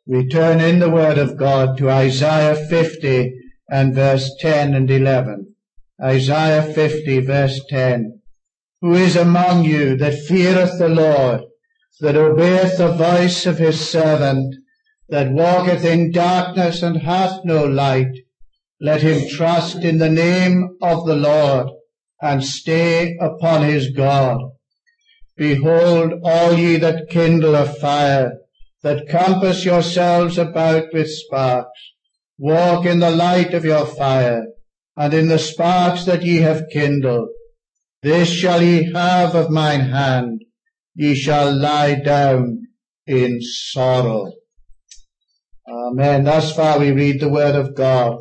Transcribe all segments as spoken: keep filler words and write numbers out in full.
We turn in the Word of God to Isaiah fifty and verse ten and eleven. Isaiah fifty verse ten. Who is among you that feareth the Lord, that obeyeth the voice of his servant, that walketh in darkness and hath no light? Let him trust in the name of the Lord, and stay upon his God. Behold, all ye that kindle a fire, that compass yourselves about with sparks, walk in the light of your fire, and in the sparks that ye have kindled. This shall ye have of mine hand, ye shall lie down in sorrow. Amen. Thus far we read the Word of God.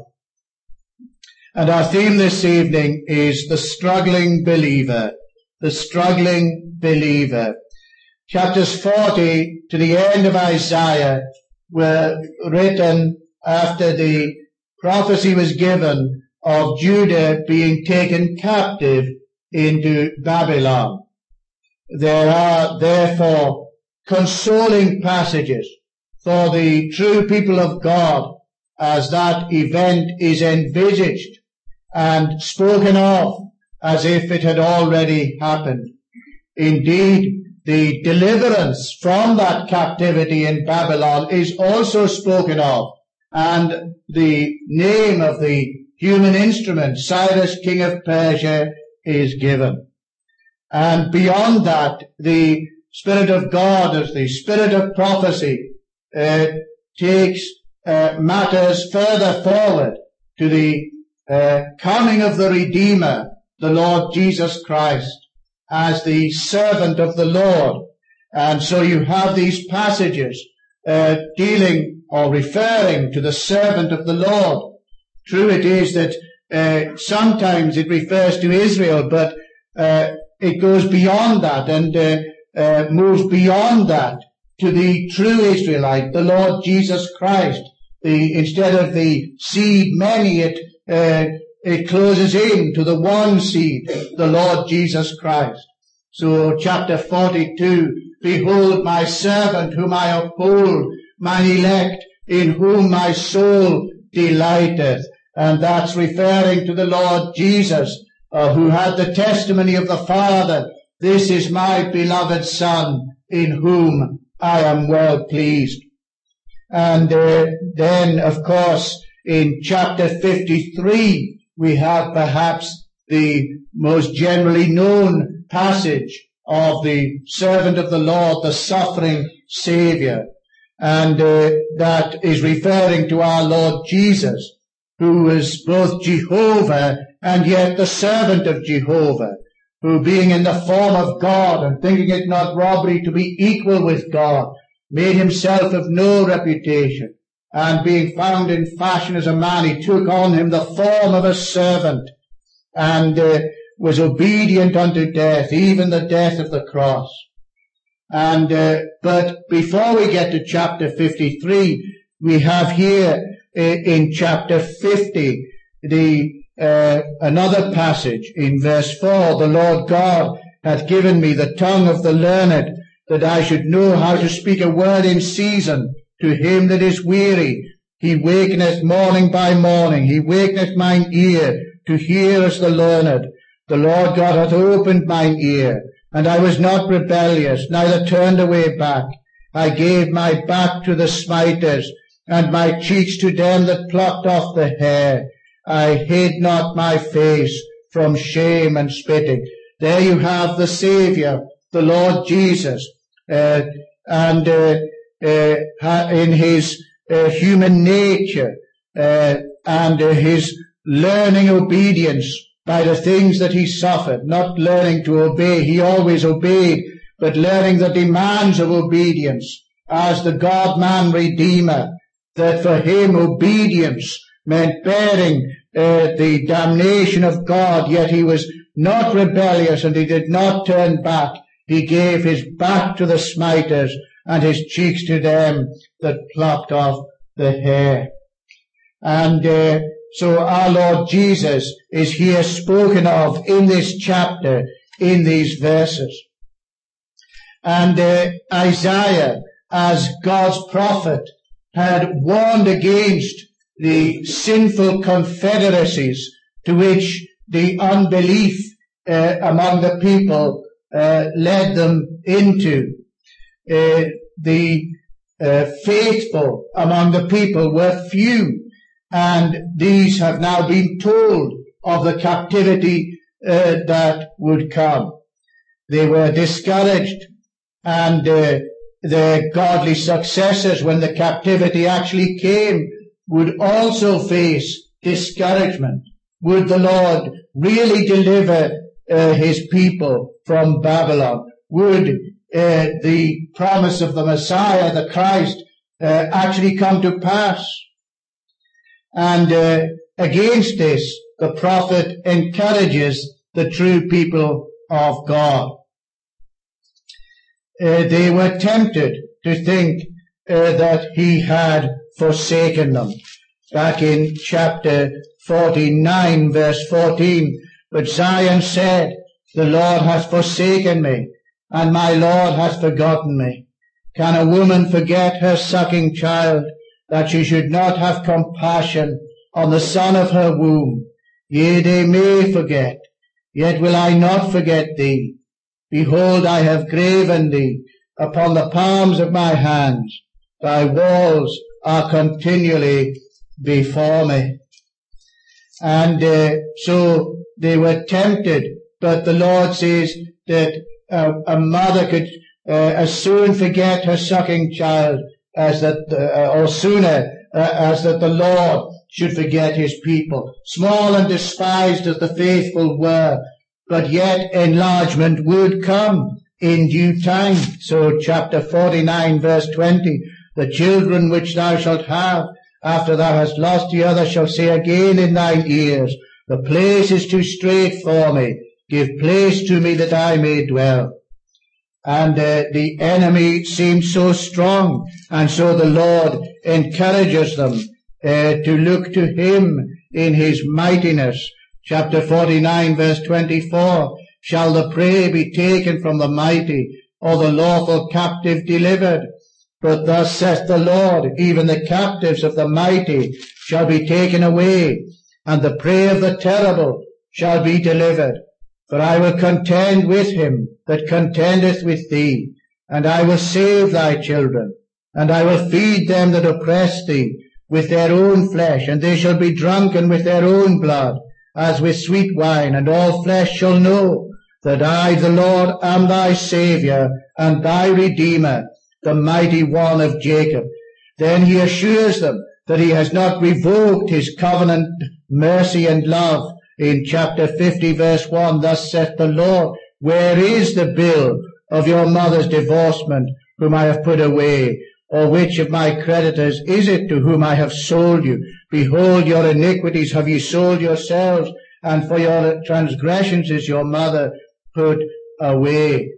And our theme this evening is the struggling believer. The struggling believer. Chapters forty to the end of Isaiah were written after the prophecy was given of Judah being taken captive into Babylon. There are therefore consoling passages for the true people of God as that event is envisaged and spoken of as if it had already happened. Indeed, the deliverance from that captivity in Babylon is also spoken of, and the name of the human instrument, Cyrus, king of Persia, is given. And beyond that, the Spirit of God, as the Spirit of prophecy, uh, takes uh, matters further forward to the uh, coming of the Redeemer, the Lord Jesus Christ, as the servant of the Lord. And so you have these passages uh, dealing or referring to the servant of the Lord. True it is that uh, sometimes it refers to Israel, but uh, it goes beyond that and uh, uh, moves beyond that to the true Israelite, the Lord Jesus Christ. The, instead of the seed many, it uh, it closes in to the one seed, the Lord Jesus Christ. So chapter forty-two, behold my servant whom I uphold, mine elect, in whom my soul delighteth. And that's referring to the Lord Jesus, uh, who had the testimony of the Father. This is my beloved Son, in whom I am well pleased. And uh, then, of course, in chapter fifty-three, we have perhaps the most generally known passage of the servant of the Lord, the suffering Savior. And uh, that is referring to our Lord Jesus, who was both Jehovah and yet the servant of Jehovah, who being in the form of God and thinking it not robbery to be equal with God, made himself of no reputation, and being found in fashion as a man, he took on him the form of a servant, and uh, was obedient unto death, even the death of the cross. And uh, but before we get to chapter fifty-three, we have here uh, in chapter fifty the uh, another passage in verse four. The Lord God hath given me the tongue of the learned, that I should know how to speak a word in season to him that is weary. He wakeneth morning by morning. He wakeneth mine ear to hear as the learned. The Lord God hath opened mine ear, and I was not rebellious, neither turned away back. I gave my back to the smiters, and my cheeks to them that plucked off the hair. I hid not my face from shame and spitting. There you have the Saviour, the Lord Jesus, uh, and uh, uh, in his uh, human nature uh, and uh, his learning obedience by the things that he suffered, not learning to obey. He always obeyed, but learning the demands of obedience as the God-man Redeemer, that for him obedience meant bearing uh, the damnation of God, yet he was not rebellious and he did not turn back. He gave his back to the smiters and his cheeks to them that plucked off the hair. And uh, so our Lord Jesus is here spoken of in this chapter, in these verses. And uh, Isaiah, as God's prophet, had warned against the sinful confederacies to which the unbelief uh, among the people uh, led them into. Uh, the uh, faithful among the people were few, and these have now been told of the captivity uh, that would come. They were discouraged, and uh, their godly successors, when the captivity actually came, would also face discouragement. Would the Lord really deliver uh, his people from Babylon? Would uh, the promise of the Messiah, the Christ, uh, actually come to pass? And uh, against this, the prophet encourages the true people of God. Uh, they were tempted to think uh, that he had forsaken them. Back in chapter forty-nine, verse fourteen, but Zion said, the Lord hath forsaken me, and my Lord hath forgotten me. Can a woman forget her sucking child, that she should not have compassion on the son of her womb? Yea, they may forget, yet will I not forget thee. Behold, I have graven thee upon the palms of my hands. Thy walls are continually before me. And uh, so they were tempted, but the Lord says that uh, a mother could uh, as soon forget her sucking child as that, uh, or sooner uh, as that the Lord should forget his people. Small and despised as the faithful were, but yet enlargement would come in due time. So chapter forty-nine, verse twenty, the children which thou shalt have after thou hast lost the other shall say again in thine ears, the place is too strait for me. Give place to me that I may dwell. And uh, the enemy seems so strong, and so the Lord encourages them uh, to look to him in his mightiness. Chapter forty-nine, verse twenty-four, shall the prey be taken from the mighty, or the lawful captive delivered? But thus saith the Lord, even the captives of the mighty shall be taken away, and the prey of the terrible shall be delivered. For I will contend with him that contendeth with thee, and I will save thy children, and I will feed them that oppress thee with their own flesh, and they shall be drunken with their own blood, as with sweet wine, and all flesh shall know that I, the Lord, am thy Saviour, and thy Redeemer, the mighty one of Jacob. Then he assures them that he has not revoked his covenant mercy and love. In chapter fifty, verse one, thus saith the Lord, where is the bill of your mother's divorcement, whom I have put away? Or which of my creditors is it to whom I have sold you? Behold, your iniquities have ye sold yourselves, and for your transgressions is your mother put away.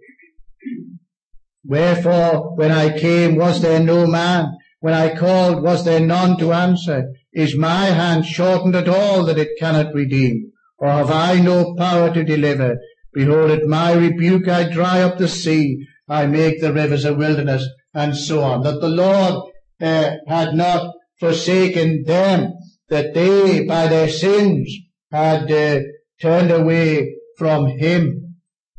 Wherefore, when I came, was there no man? When I called, was there none to answer? Is my hand shortened at all that it cannot redeem? Or have I no power to deliver? Behold, at my rebuke I dry up the sea, I make the rivers a wilderness, and so on. That the Lord uh, had not forsaken them, that they, by their sins, had uh, turned away from him.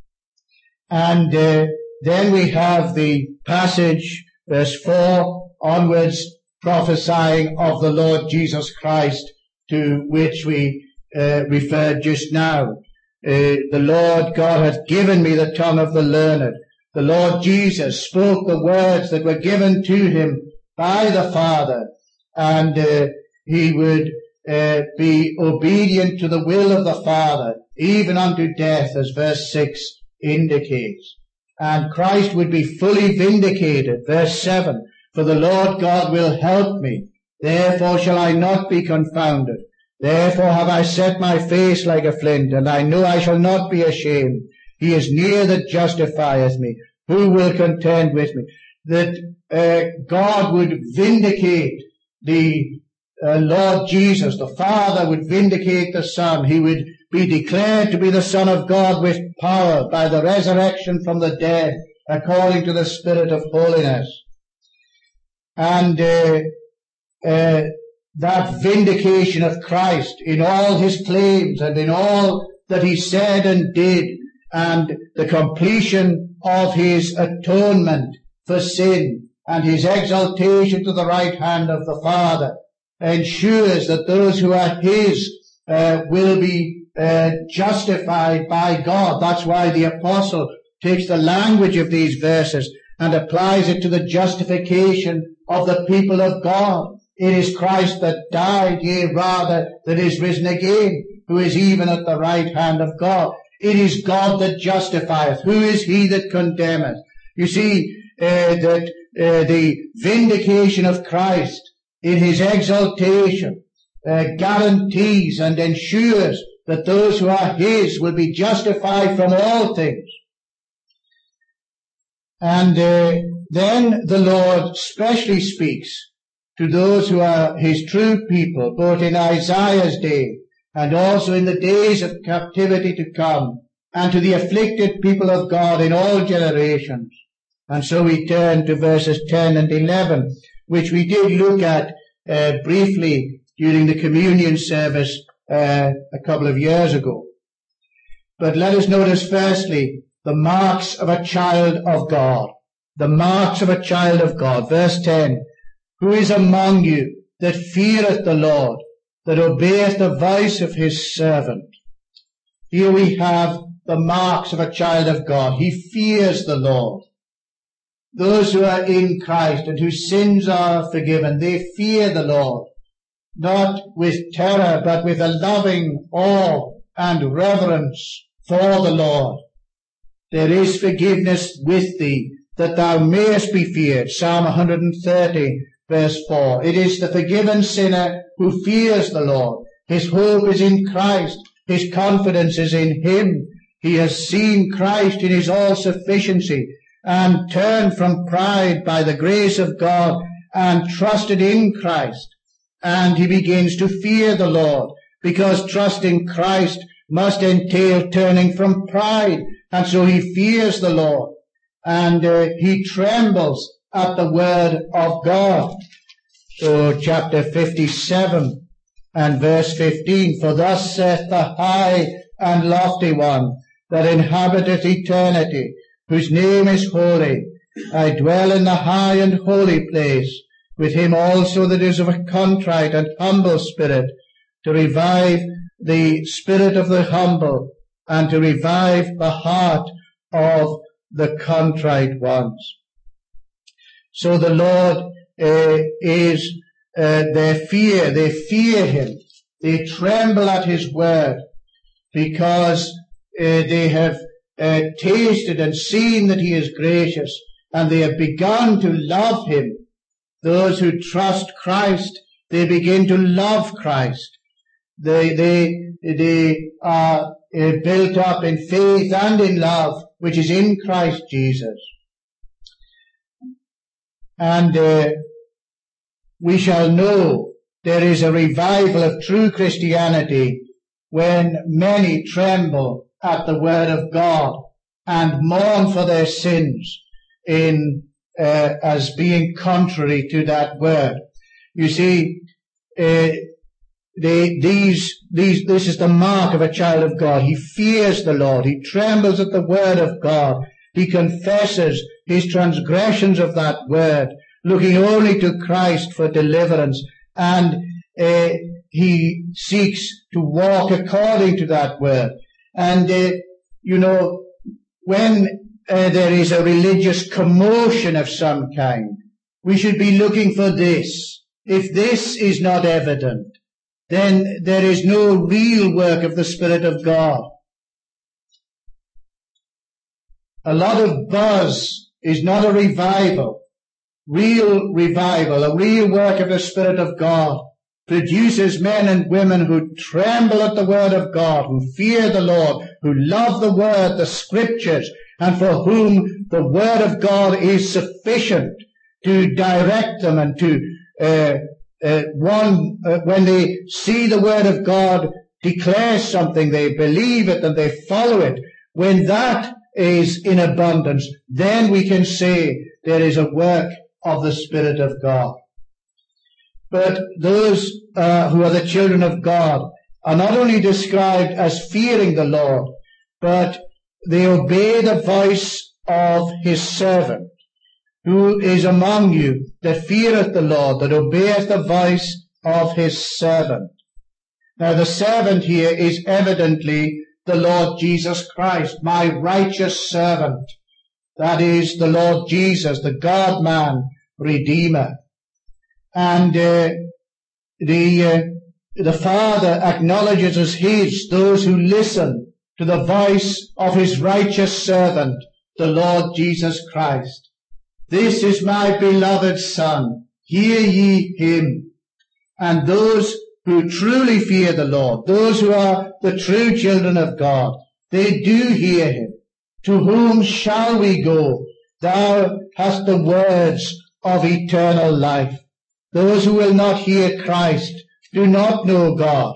And uh, then we have the passage, verse four onwards, prophesying of the Lord Jesus Christ, to which we uh, referred just now. Uh, the Lord God hath given me the tongue of the learned. The Lord Jesus spoke the words that were given to him by the Father, and uh, he would uh, be obedient to the will of the Father, even unto death, as verse six indicates. And Christ would be fully vindicated, verse seven, for the Lord God will help me, therefore shall I not be confounded. Therefore have I set my face like a flint, and I know I shall not be ashamed. He is near that justifieth me. Who will contend with me? That uh, God would vindicate the uh, Lord Jesus. The Father would vindicate the Son. He would be declared to be the Son of God with power by the resurrection from the dead, according to the Spirit of holiness. And uh, uh, that vindication of Christ in all his claims and in all that he said and did, and the completion of his atonement for sin and his exaltation to the right hand of the Father ensures that those who are his uh, will be uh, justified by God. That's why the apostle takes the language of these verses and applies it to the justification of the people of God. It is Christ that died, yea, rather, that is risen again, who is even at the right hand of God. It is God that justifieth. Who is he that condemneth? You see, uh, that uh, the vindication of Christ in his exaltation uh, guarantees and ensures that those who are his will be justified from all things. And uh, then the Lord specially speaks to those who are his true people, both in Isaiah's day and also in the days of captivity to come, and to the afflicted people of God in all generations. And so we turn to verses ten and eleven, which we did look at uh, briefly during the communion service uh, a couple of years ago. But let us notice firstly the marks of a child of God. The marks of a child of God. Verse ten, who is among you that feareth the Lord, that obeyeth the voice of his servant? Here we have the marks of a child of God. He fears the Lord. Those who are in Christ and whose sins are forgiven, they fear the Lord, not with terror, but with a loving awe and reverence for the Lord. There is forgiveness with thee, that thou mayest be feared. Psalm one thirty, verse four. It is the forgiven sinner who fears the Lord. His hope is in Christ. His confidence is in him. He has seen Christ in his all-sufficiency and turned from pride by the grace of God and trusted in Christ. And he begins to fear the Lord, because trusting Christ must entail turning from pride. And so he fears the Lord, and uh, he trembles at the word of God. So chapter fifty-seven and verse fifteen, for thus saith the high and lofty one that inhabiteth eternity, whose name is holy. I dwell in the high and holy place, with him also that is of a contrite and humble spirit, to revive the spirit of the humble, and to revive the heart of the contrite ones. So the Lord uh, is uh, their fear. They fear him. They tremble at his word, because uh, they have uh, tasted and seen that he is gracious, and they have begun to love him. Those who trust Christ, they begin to love Christ. They, they, they are uh, built up in faith and in love, which is in Christ Jesus. And uh, we shall know there is a revival of true Christianity when many tremble at the word of God and mourn for their sins in uh, as being contrary to that word. You see, uh, they, these, these, this is the mark of a child of God. He fears the Lord. He trembles at the word of God. He confesses his transgressions of that word, looking only to Christ for deliverance, and uh, he seeks to walk according to that word. And, uh, you know, when uh, there is a religious commotion of some kind, we should be looking for this. If this is not evident, then there is no real work of the Spirit of God. A lot of buzz is not a revival. Real revival, a real work of the Spirit of God, produces men and women who tremble at the word of God, who fear the Lord, who love the word, the scriptures, and for whom the word of God is sufficient to direct them and to uh, uh, one uh, when they see the word of God declare something, they believe it and they follow it. When that is in abundance, then we can say there is a work of the Spirit of God. But those uh, who are the children of God are not only described as fearing the Lord, but they obey the voice of his servant. Who is among you that feareth the Lord, that obeyeth the voice of his servant? Now the servant here is evidently the Lord Jesus Christ, my righteous servant. That is the Lord Jesus, the God-man, Redeemer. And uh, the uh, the Father acknowledges as his those who listen to the voice of his righteous servant, the Lord Jesus Christ. This is my beloved Son, hear ye him. And those who truly fear the Lord, those who are the true children of God, they do hear him. To whom shall we go? Thou hast the words of eternal life. Those who will not hear Christ do not know God.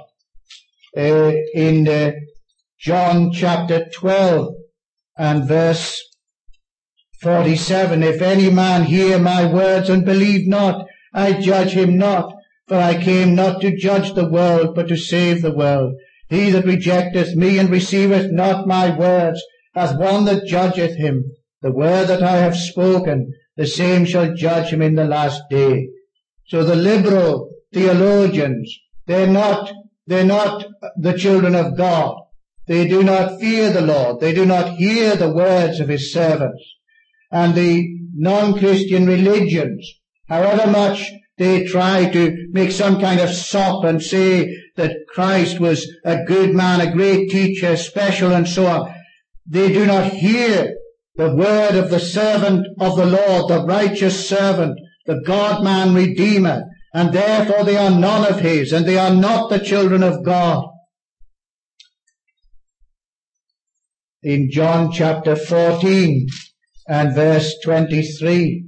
Uh, in uh, John chapter twelve and verse forty-seven, if any man hear my words and believe not, I judge him not, for I came not to judge the world, but to save the world. He that rejecteth me and receiveth not my words hath one that judgeth him. The word that I have spoken, the same shall judge him in the last day. So the liberal theologians, they're not, they're not the children of God. They do not fear the Lord. They do not hear the words of his servants. And the non-Christian religions, however much they try to make some kind of sop and say that Christ was a good man, a great teacher, special and so on, they do not hear the word of the servant of the Lord, the righteous servant, the God-man Redeemer, and therefore they are none of his, and they are not the children of God. In John chapter fourteen and verse twenty-three,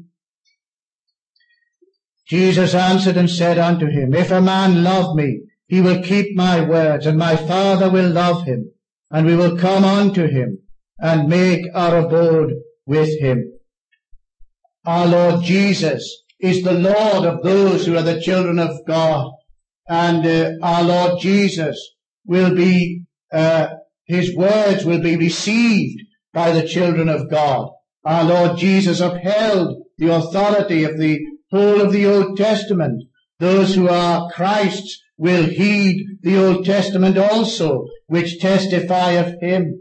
Jesus answered and said unto him, If a man love me, he will keep my words, and my Father will love him, and we will come unto him, and make our abode with him. Our Lord Jesus is the Lord of those who are the children of God, and uh, our Lord Jesus will be, uh, his words will be received by the children of God. Our Lord Jesus upheld the authority of the whole of the Old Testament. Those who are Christ's will heed the Old Testament also, which testify of him.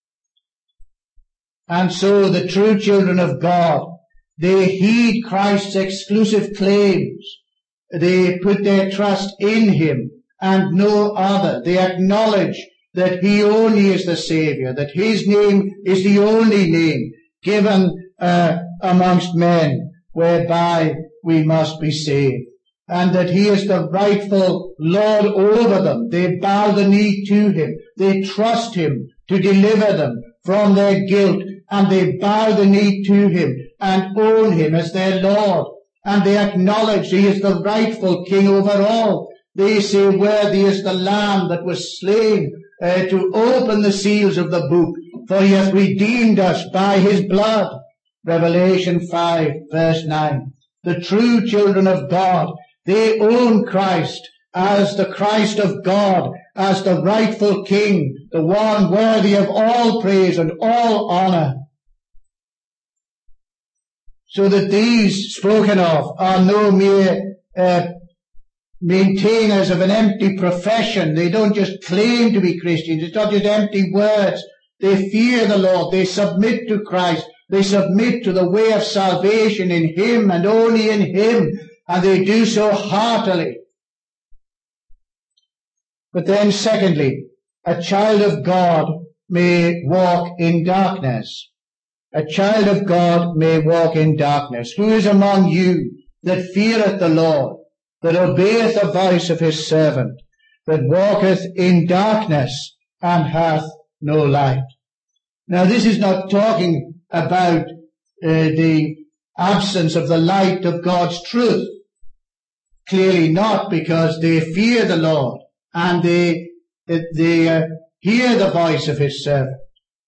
And so the true children of God, they heed Christ's exclusive claims. They put their trust in him and no other. They acknowledge that he only is the Savior, that his name is the only name given uh, amongst men whereby we must be saved, and that he is the rightful Lord over them. They bow the knee to him. They trust him to deliver them from their guilt, and they bow the knee to him and own him as their Lord, and they acknowledge he is the rightful King over all. They say, worthy is the Lamb that was slain uh, to open the seals of the book, for he hath redeemed us by his blood. Revelation five verse nine. The true children of God, they own Christ as the Christ of God, as the rightful King, the one worthy of all praise and all honor. So that these spoken of are no mere uh, maintainers of an empty profession. They don't just claim to be Christians. It's not just empty words. They fear the Lord. They submit to Christ. They submit to the way of salvation in him and only in him. And they do so heartily. But then secondly, a child of God may walk in darkness. A child of God may walk in darkness. Who is among you that feareth the Lord, that obeyeth the voice of his servant, that walketh in darkness and hath no light? Now this is not talking about uh, the absence of the light of God's truth. Clearly not, because they fear the Lord and they, they uh, hear the voice of his servant.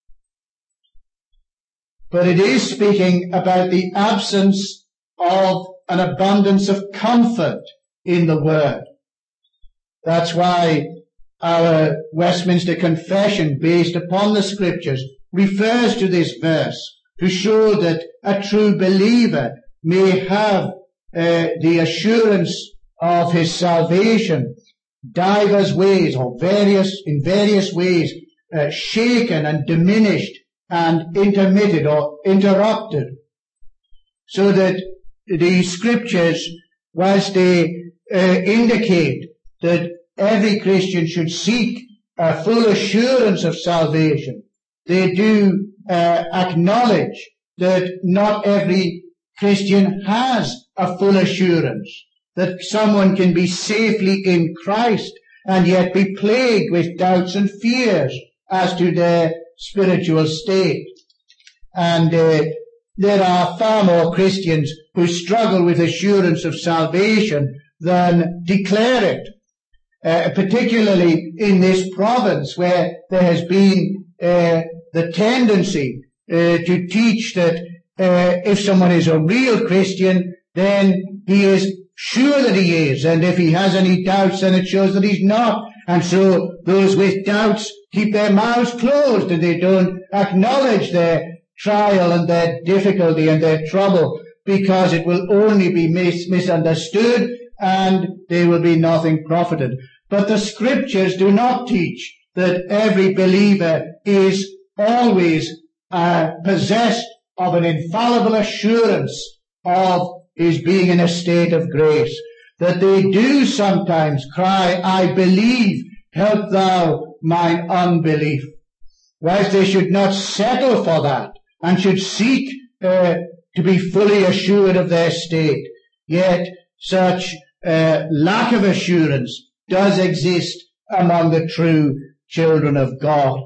But it is speaking about the absence of an abundance of comfort in the Word. That's why our Westminster Confession, based upon the Scriptures, refers to this verse to show that a true believer may have uh, the assurance of his salvation divers ways, or various, in various ways, uh, shaken and diminished and intermitted or interrupted, so that the Scriptures, whilst they uh, indicate that every Christian should seek a full assurance of salvation, they do uh, acknowledge that not every Christian has a full assurance, that someone can be safely in Christ and yet be plagued with doubts and fears as to their spiritual state. And uh, there are far more Christians who struggle with assurance of salvation than declare it, uh, particularly in this province where there has been uh, the tendency uh, to teach that uh, if someone is a real Christian, then he is sure that he is, and if he has any doubts, then it shows that he's not. And so those with doubts keep their mouths closed, and they don't acknowledge their trial and their difficulty and their trouble, because it will only be mis- misunderstood and they will be nothing profited. But the Scriptures do not teach that every believer is always uh, possessed of an infallible assurance of his being in a state of grace, that they do sometimes cry, I believe, help thou mine unbelief. Whilst they should not settle for that and should seek uh, to be fully assured of their state, yet such uh, lack of assurance does exist among the true children of God.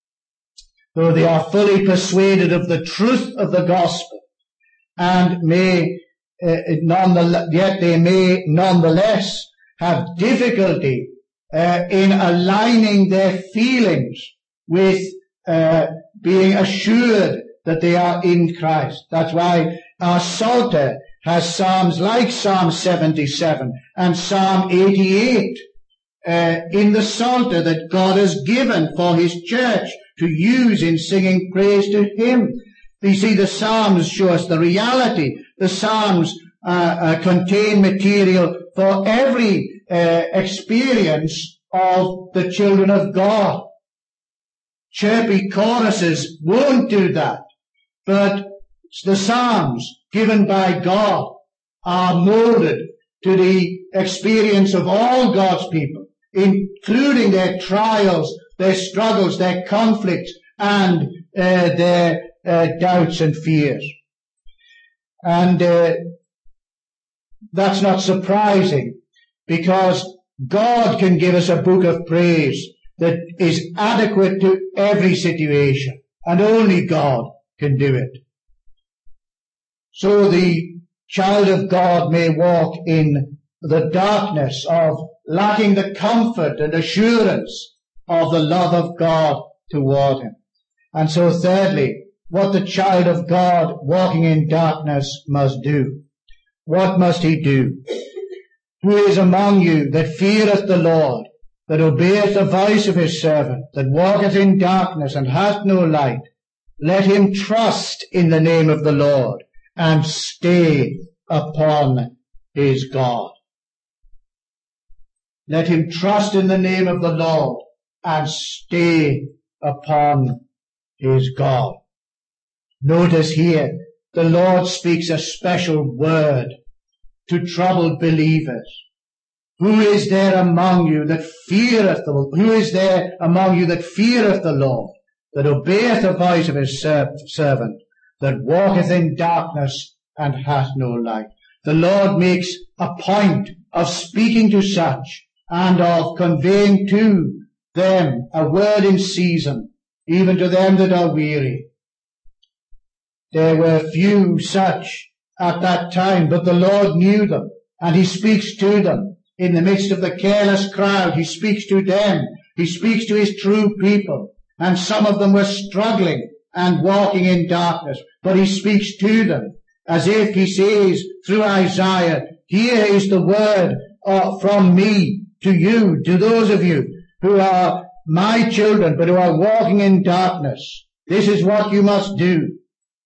Though they are fully persuaded of the truth of the gospel, and may uh, nonetheless, yet they may nonetheless have difficulty uh, in aligning their feelings with uh, being assured that they are in Christ. That's why our Psalter has psalms like Psalm seventy-seven and Psalm eighty-eight uh, in the Psalter that God has given for His church to use in singing praise to Him. You see, the Psalms show us the reality. The Psalms uh, uh, contain material for every uh, experience of the children of God. Chirpy choruses won't do that, but the Psalms given by God are molded to the experience of all God's people, including their trials, their struggles, their conflicts, and uh, their uh, doubts and fears. And uh, that's not surprising, because God can give us a book of praise that is adequate to every situation, and only God can do it. So the child of God may walk in the darkness of lacking the comfort and assurance of the love of God toward him. And so thirdly, what the child of God walking in darkness must do. What must he do? Who is among you that feareth the Lord, that obeyeth the voice of his servant, that walketh in darkness and hath no light? Let him trust in the name of the Lord and stay upon his God. Let him trust in the name of the Lord and stay upon his God. Notice here, the Lord speaks a special word to troubled believers. Who is there among you that feareth the Lord? Who is there among you that feareth the Lord, that obeyeth the voice of his servant, that walketh in darkness and hath no light? The Lord makes a point of speaking to such and of conveying to them a word in season, even to them that are weary. There were few such at that time, but the Lord knew them, and he speaks to them. In the midst of the careless crowd, he speaks to them. He speaks to his true people. And some of them were struggling and walking in darkness, but he speaks to them as if he says through Isaiah, here is the word uh, from me to you, to those of you who are my children, but who are walking in darkness. This is what you must do.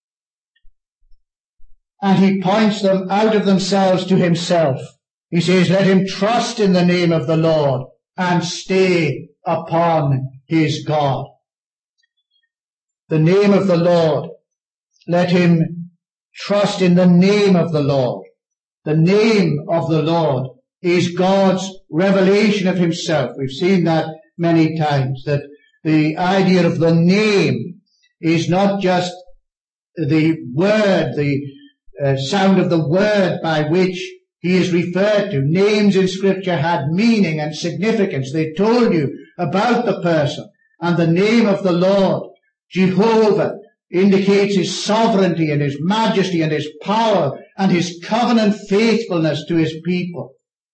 And he points them out of themselves to himself. He says, let him trust in the name of the Lord and stay upon his God. The name of the Lord. Let him trust in the name of the Lord. The name of the Lord is God's revelation of himself. We've seen that many times, that the idea of the name is not just the word, the uh, sound of the word by which he is referred to. Names in Scripture had meaning and significance. They told you about the person. And the name of the Lord, Jehovah, indicates his sovereignty and his majesty and his power and his covenant faithfulness to his people.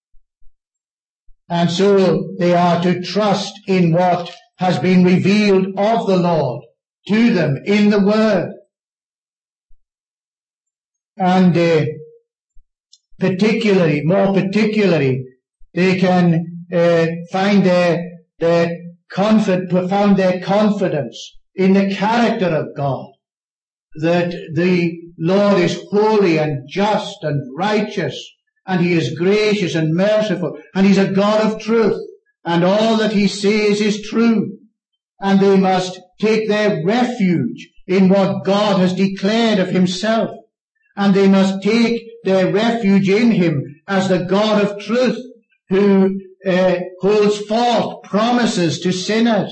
And so they are to trust in what has been revealed of the Lord to them in the Word. And uh, particularly, more particularly, they can uh, find their, their comfort, found their confidence in the character of God, that the Lord is holy and just and righteous, and he is gracious and merciful, and he's a God of truth, and all that he says is true. And they must take their refuge in what God has declared of himself, and they must take their refuge in him as the God of truth, who uh, holds forth promises to sinners.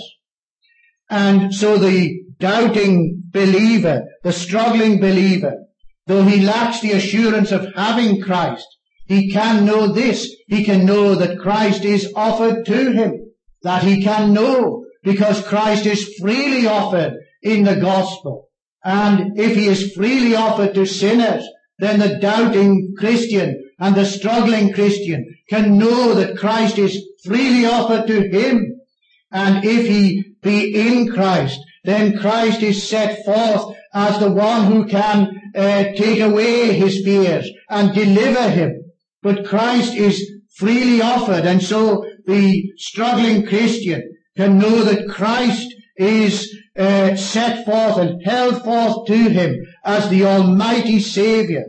And so the doubting believer, the struggling believer, though he lacks the assurance of having Christ, he can know this. He can know that Christ is offered to him. That he can know, because Christ is freely offered in the gospel. And if he is freely offered to sinners, then the doubting Christian and the struggling Christian can know that Christ is freely offered to him. And if he be in Christ, then Christ is set forth as the one who can uh, take away his fears and deliver him. But Christ is freely offered, and so the struggling Christian can know that Christ is uh, set forth and held forth to him as the Almighty Saviour.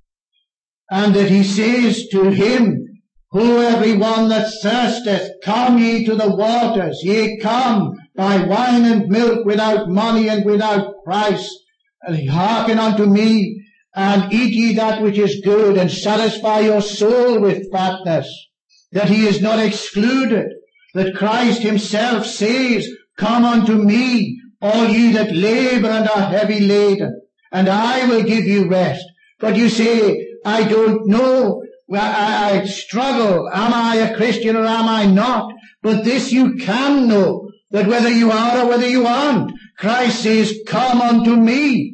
And that he says to him, Ho, every one that thirsteth, come ye to the waters, yea, come, buy wine and milk without money and without price, and hearken unto me, and eat ye that which is good, and satisfy your soul with fatness. That he is not excluded, that Christ himself says, Come unto me, all ye that labour and are heavy laden, and I will give you rest. But you say, I don't know, I, I struggle, am I a Christian or am I not? But this you can know, that whether you are or whether you aren't, Christ says, Come unto me.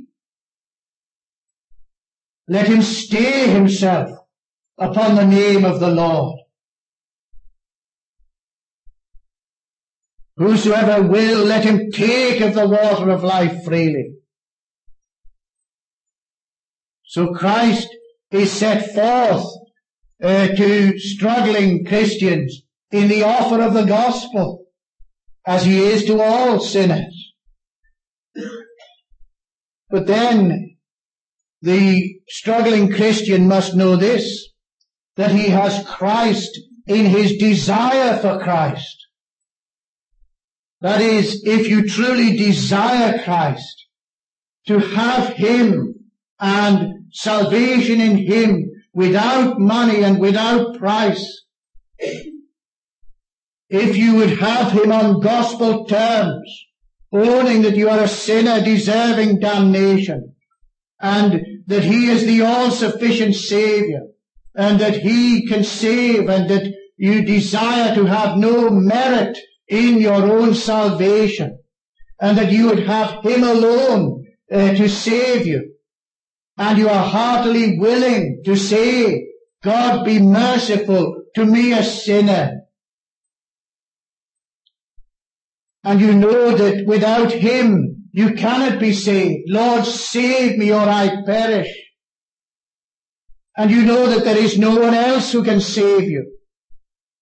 Let him stay himself upon the name of the Lord. Whosoever will, let him take of the water of life freely. So Christ is set forth uh, to struggling Christians in the offer of the gospel, as he is to all sinners. But then the struggling Christian must know this, that he has Christ in his desire for Christ. That is, if you truly desire Christ, to have him and salvation in him without money and without price, if you would have him on gospel terms, owning that you are a sinner deserving damnation, and that he is the all-sufficient Saviour, and that he can save, and that you desire to have no merit in your own salvation, and that you would have him alone uh, to save you, and you are heartily willing to say, God be merciful to me a sinner. And you know that without him you cannot be saved. Lord, save me or I perish. And you know that there is no one else who can save you.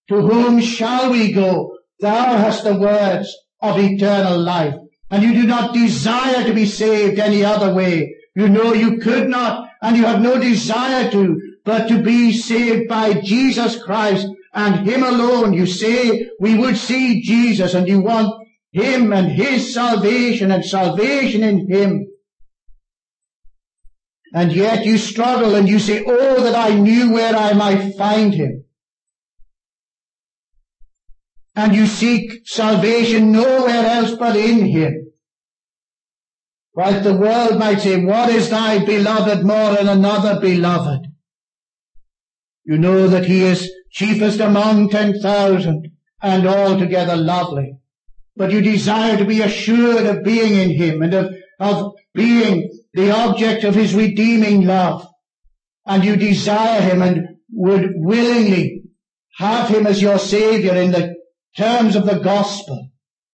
To whom shall we go? Thou hast the words of eternal life, and you do not desire to be saved any other way. You know you could not, and you have no desire to, but to be saved by Jesus Christ and Him alone. You say, we would see Jesus, and you want Him and His salvation and salvation in Him. And yet you struggle and you say, oh, that I knew where I might find Him. And you seek salvation nowhere else but in Him. While the world might say, what is thy beloved more than another beloved? You know that He is chiefest among ten thousand and altogether lovely. But you desire to be assured of being in Him and of, of being the object of His redeeming love. And you desire Him and would willingly have Him as your Savior in the terms of the gospel.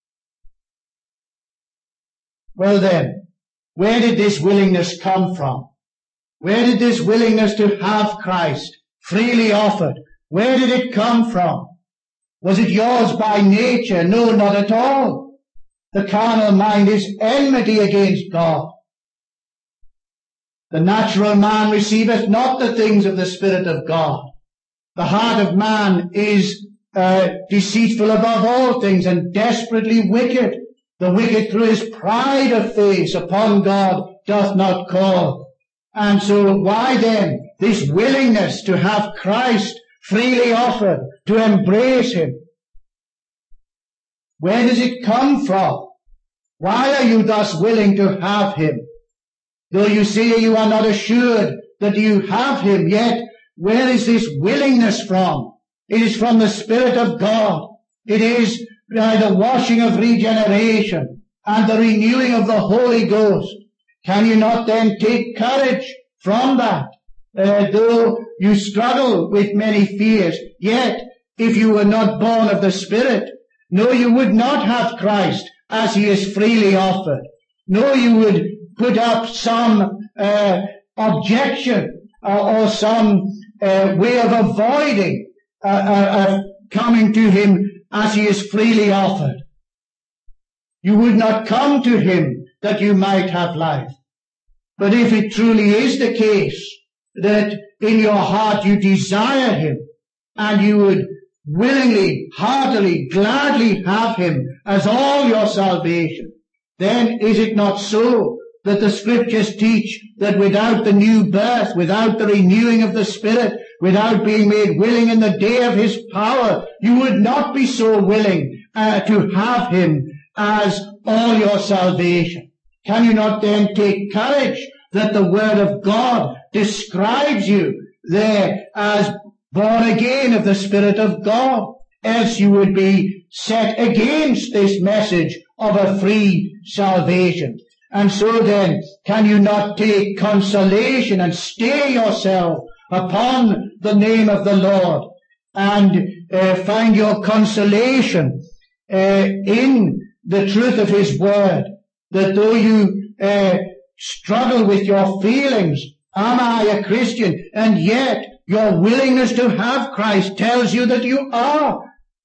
Well then, where did this willingness come from? Where did this willingness to have Christ freely offered, where did it come from? Was it yours by nature? No, not at all. The carnal mind is enmity against God. The natural man receiveth not the things of the Spirit of God. The heart of man is uh, deceitful above all things and desperately wicked. The wicked through his pride of face upon God doth not call. And so why then this willingness to have Christ freely offered, to embrace Him? Where does it come from? Why are you thus willing to have Him? Though you say you are not assured that you have Him, yet where is this willingness from? It is from the Spirit of God. It is by the washing of regeneration and the renewing of the Holy Ghost. Can you not then take courage from that? Uh, though you struggle with many fears, yet if you were not born of the Spirit, no, you would not have Christ as He is freely offered. No, you would put up some uh, objection uh, or some uh, way of avoiding uh, uh, uh, coming to Him as He is freely offered. You would not come to Him that you might have life. But if it truly is the case that in your heart you desire Him and you would willingly, heartily, gladly have Him as all your salvation, then is it not so that the Scriptures teach that without the new birth, without the renewing of the Spirit, without being made willing in the day of His power, you would not be so willing uh, to have Him as all your salvation? Can you not then take courage that the Word of God describes you there as born again of the Spirit of God? Else you would be set against this message of a free salvation. And so then, can you not take consolation and stay yourself upon the name of the Lord and uh, find your consolation uh, in the truth of His Word, that though you uh, struggle with your feelings, am I a Christian? And yet your willingness to have Christ tells you that you are.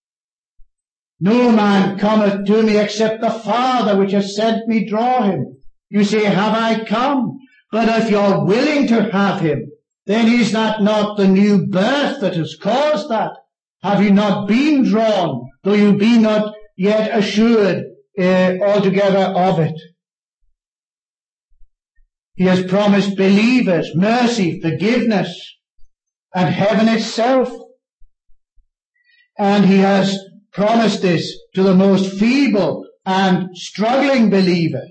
No man cometh to me except the Father which has sent me draw him. You say, have I come? But if you're willing to have Him, then is that not the new birth that has caused that? Have you not been drawn, though you be not yet assured uh, altogether of it? He has promised believers mercy, forgiveness, and heaven itself. And He has promised this to the most feeble and struggling believer.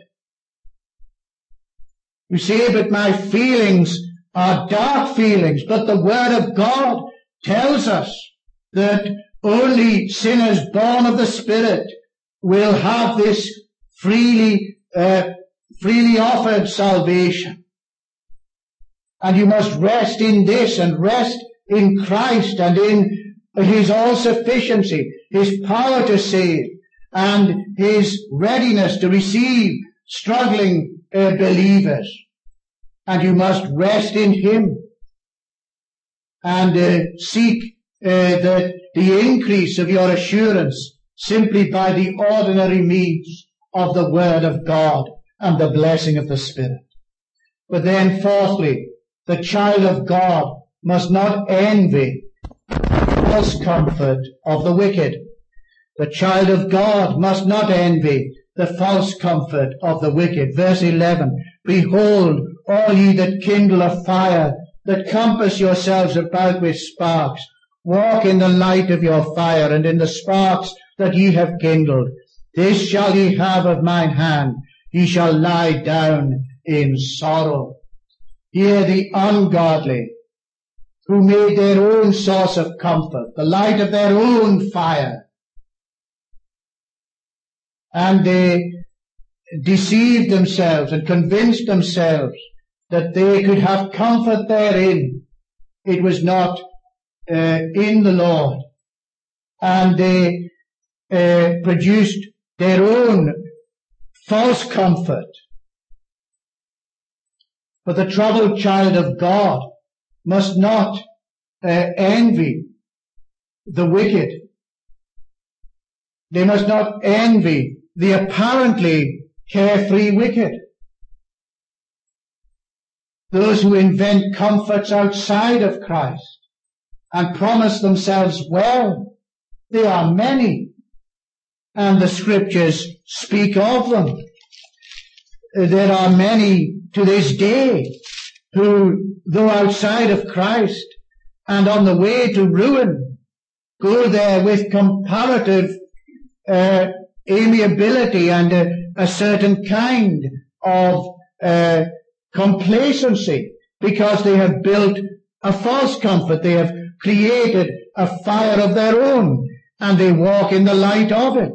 You say, but my feelings are dark feelings. But the Word of God tells us that only sinners born of the Spirit will have this freely, uh, freely offered salvation. And you must rest in this and rest in Christ and in His all-sufficiency, His power to save, and His readiness to receive struggling uh, believers. And you must rest in Him and uh, seek uh, that the increase of your assurance simply by the ordinary means of the Word of God and the blessing of the Spirit. But then fourthly, the child of God must not envy the false comfort of the wicked. The child of God must not envy the false comfort of the wicked. Verse eleven, behold, all ye that kindle a fire, that compass yourselves about with sparks, walk in the light of your fire, and in the sparks that ye have kindled. This shall ye have of mine hand, ye shall lie down in sorrow. Here the ungodly, who made their own source of comfort, the light of their own fire, and they deceived themselves and convinced themselves that they could have comfort therein. It was not uh, in the Lord. And they uh, produced their own false comfort. But the troubled child of God must not uh, envy the wicked. They must not envy the apparently carefree wicked. Those who invent comforts outside of Christ and promise themselves well. They are many, and the Scriptures speak of them. There are many to this day who, though outside of Christ and on the way to ruin, go there with comparative uh, amiability and a, a certain kind of uh, complacency, because they have built a false comfort. They have created a fire of their own, and they walk in the light of it.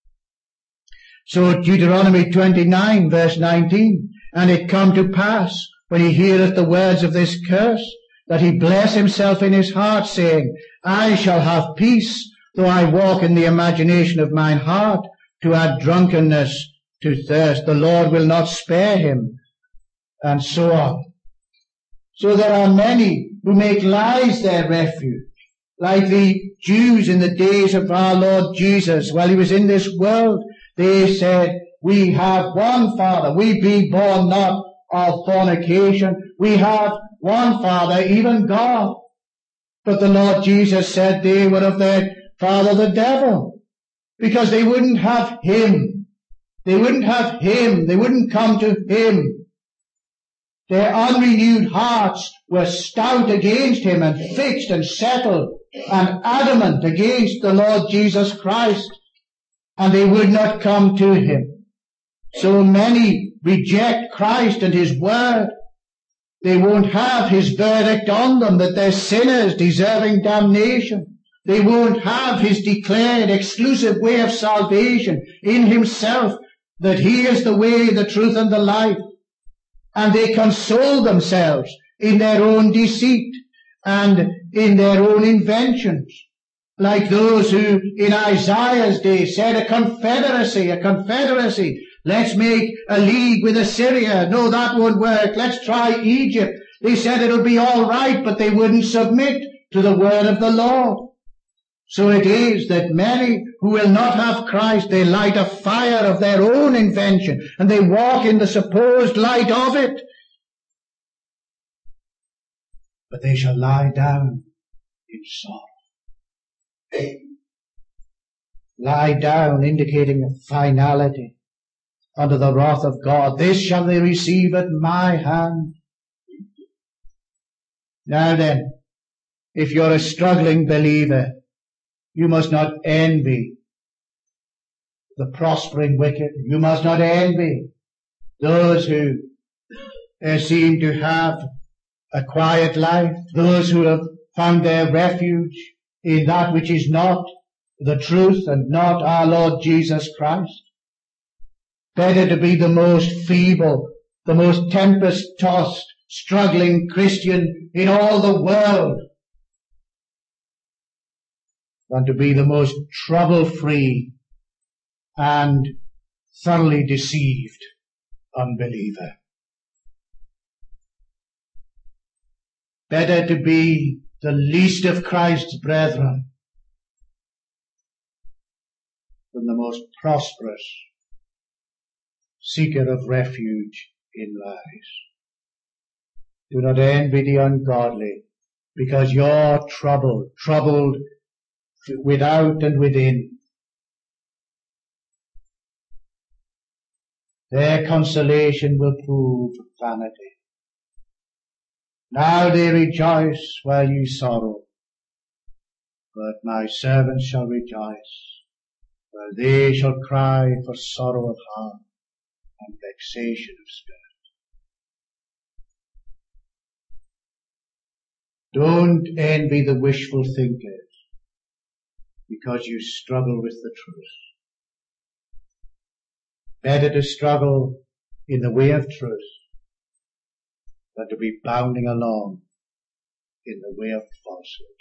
So Deuteronomy twenty-nine verse nineteen, and it come to pass, when he heareth the words of this curse, that he bless himself in his heart, saying, I shall have peace, though I walk in the imagination of mine heart, to add drunkenness to thirst. The Lord will not spare him, and so on. So there are many who make lies their refuge, like the Jews in the days of our Lord Jesus. While he was in this world, they said, we have one Father, we be born not of fornication, we have one Father, even God. But the Lord Jesus said they were of their father the devil, because they wouldn't have him. They wouldn't have him. They wouldn't come to him. Their unrenewed hearts were stout against him, and fixed and settled and adamant against the Lord Jesus Christ, and they would not come to him. So many reject Christ and his word. They won't have his verdict on them that they're sinners deserving damnation. They won't have his declared exclusive way of salvation in himself, that he is the way, the truth, and the life. And they console themselves in their own deceit and in their own inventions, like those who in Isaiah's day said, a confederacy, a confederacy. Let's make a league with Assyria. No, that won't work. Let's try Egypt. They said it'll be all right, but they wouldn't submit to the word of the Lord. So it is that many who will not have Christ, they light a fire of their own invention, and they walk in the supposed light of it. But they shall lie down in sorrow. Lie down, indicating a finality under the wrath of God. This shall they receive at my hand. Now then, if you're a struggling believer, you must not envy the prospering wicked. You must not envy those who uh, seem to have a quiet life, those who have found their refuge in that which is not the truth and not our Lord Jesus Christ. Better to be the most feeble, the most tempest-tossed, struggling Christian in all the world, than to be the most trouble-free and thoroughly deceived unbeliever. Better to be the least of Christ's brethren from the most prosperous seeker of refuge in lies. Do not envy the ungodly, because you're troubled, troubled without and within. Their consolation will prove vanity. Now they rejoice while you sorrow, but my servants shall rejoice, while they shall cry for sorrow of heart and vexation of spirit. Don't envy the wishful thinkers, because you struggle with the truth. Better to struggle in the way of truth than to be bounding along in the way of falsehood.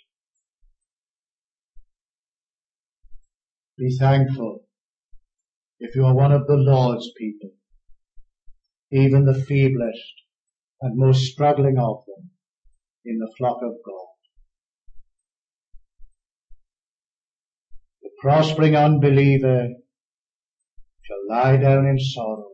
Be thankful if you are one of the Lord's people, even the feeblest and most struggling of them in the flock of God. The prospering unbeliever shall lie down in sorrow.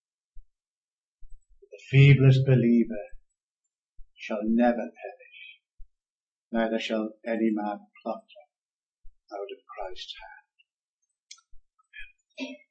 The feeblest believer shall never perish, neither shall any man pluck them out of Christ's hand. Amen.